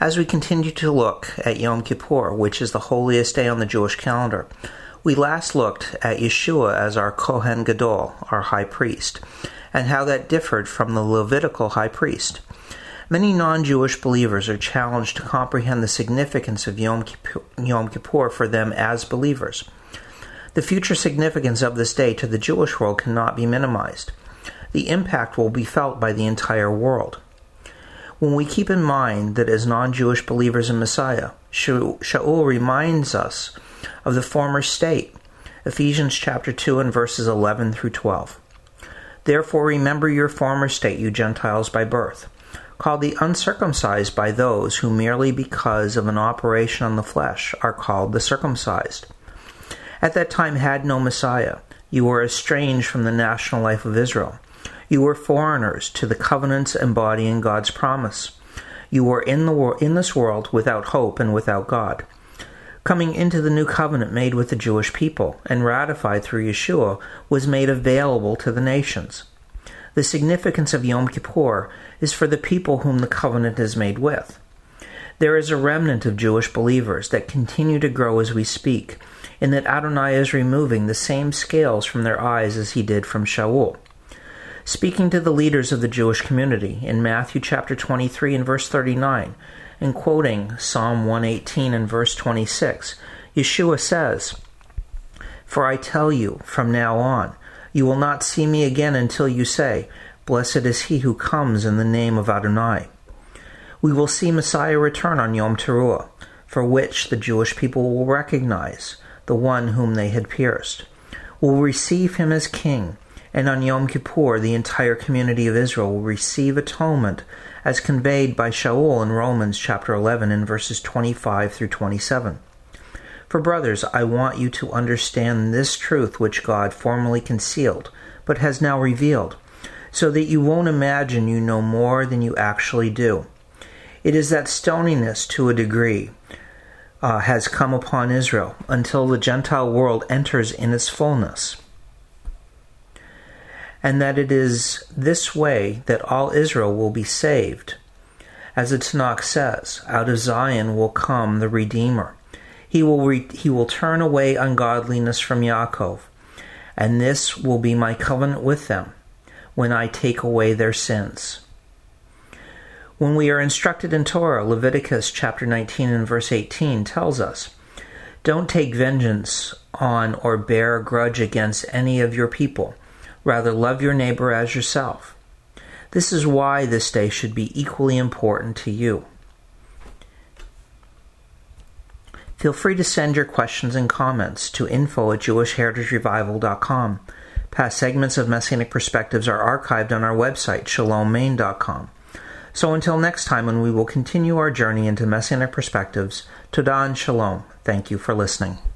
As we continue to look at Yom Kippur, which is the holiest day on the Jewish calendar, we last looked at Yeshua as our Kohen Gadol, our high priest, and how that differed from the Levitical high priest. Many non-Jewish believers are challenged to comprehend the significance of Yom Kippur for them as believers. The future significance of this day to the Jewish world cannot be minimized. The impact will be felt by the entire world. When we keep in mind that as non-Jewish believers in Messiah, Shaul reminds us of the former state, Ephesians chapter 2 and verses 11 through 12. Therefore remember your former state, you Gentiles by birth, called the uncircumcised by those who merely because of an operation on the flesh are called the circumcised. At that time had no Messiah. You were estranged from the national life of Israel. You were foreigners to the covenants embodying God's promise. You were in this world without hope and without God. Coming into the new covenant made with the Jewish people and ratified through Yeshua was made available to the nations. The significance of Yom Kippur is for the people whom the covenant is made with. There is a remnant of Jewish believers that continue to grow as we speak, in that Adonai is removing the same scales from their eyes as he did from Shaul. Speaking to the leaders of the Jewish community in Matthew chapter 23 and verse 39, and quoting Psalm 118 and verse 26, Yeshua says, "For I tell you, from now on, you will not see me again until you say, 'Blessed is he who comes in the name of Adonai.'" We will see Messiah return on Yom Teruah, for which the Jewish people will recognize the one whom they had pierced, will receive him as king, and on Yom Kippur the entire community of Israel will receive atonement as conveyed by Shaul in Romans chapter 11 in verses 25 through 27. For brothers, I want you to understand this truth which God formerly concealed, but has now revealed, so that you won't imagine you know more than you actually do. It is that stoniness to a degree has come upon Israel until the Gentile world enters in its fullness, and that it is this way that all Israel will be saved. As the Tanakh says, out of Zion will come the Redeemer. He will turn away ungodliness from Yaakov, and this will be my covenant with them when I take away their sins. When we are instructed in Torah, Leviticus chapter 19 and verse 18 tells us, "Don't take vengeance on or bear a grudge against any of your people. Rather, love your neighbor as yourself." This is why this day should be equally important to you. Feel free to send your questions and comments to info@jewishheritagerevival.com. Past segments of Messianic Perspectives are archived on our website, shalommain.com. So until next time, when we will continue our journey into Messianic Perspectives, Todah and Shalom. Thank you for listening.